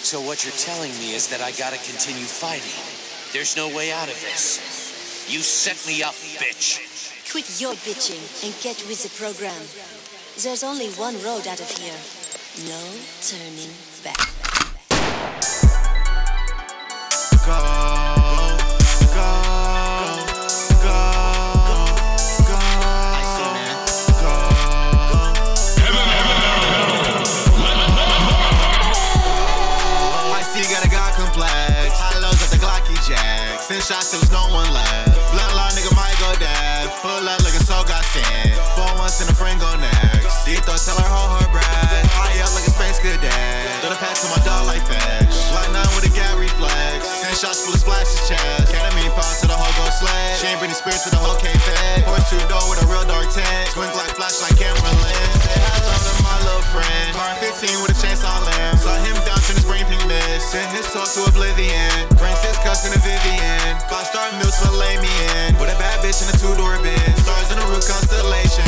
So what you're telling me is that I gotta continue fighting. There's no way out of this. You set me up, bitch. Quit your bitching and get with the program. There's only one road out of here. No turning back. Send shots, there was no one left. Bloodline nigga might go dead. Pull up looking so got sent. 4 once and a friend go next. Dito tell her hold her breath. High up like a space cadet. Throw the pack to my dog like fetch. Like 9 with a gag reflex. 10 shots full of splashes chest. Ketamine pop to the whole go sled. She ain't Britney Spears with the whole K-Fed. Horse 2 door with a real dark tent. Twink like flash like camera lens. Say hello to my little friend. Car 15 with a chainsaw limb. Saw him down to his brain pink mist. Sent his soul to oblivion. Brain 6 cuffs in a Vivian. 5-star meals for lay me in. With a bad bitch in a 2-door bin. Stars in the roof constellation.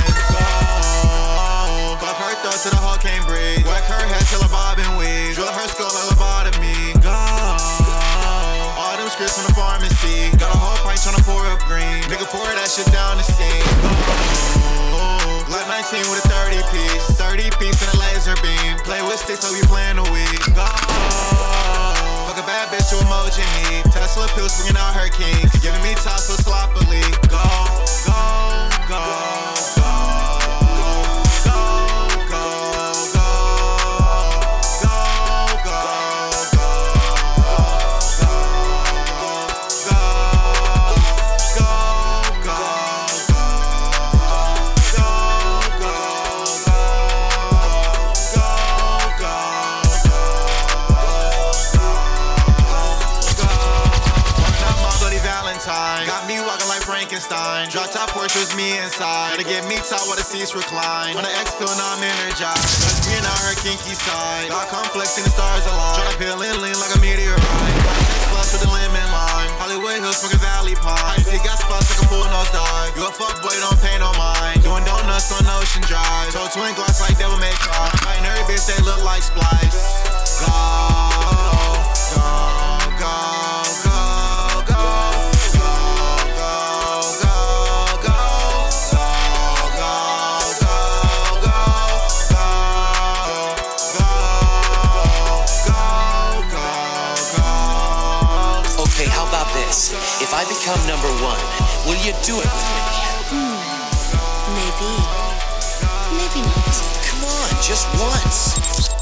Fuck her throat till the whole can't breathe. Whack her head till her bob and weave. Drill her skull like lobotomy. Go. All them scripts from the pharmacy. Got a whole pint tryna pour up green. Nigga pour that shit down the sink. Glock 19 with a 30 piece. 30 piece and a laser beam. Play with sticks so we playing a week. Go. Fuck a bad bitch to emoji heat. Tesla pills bringing out her kinks. Giving me toss so sloppily. Go, go, go, go. Got me walking like Frankenstein. Drop top Porsche was me inside. Gotta get me top while the seats recline. On the X pill, now I'm energized. That's me and out her kinky side. Got complex and the stars align. Try to peel and lean like a meteorite. Got a taste plus with the lemon lime. Hollywood Hills smoking Valley Pine. See, got spots like a pool nose dive. You a fuck boy, don't pay no mind. Doing donuts on Ocean Drive. Told twin glass like Devil May Cry. Fighting every bitch, they look like Splice. Go, go, go, go. If I become #1, will you do it with me? Maybe. Maybe not. Come on, just once.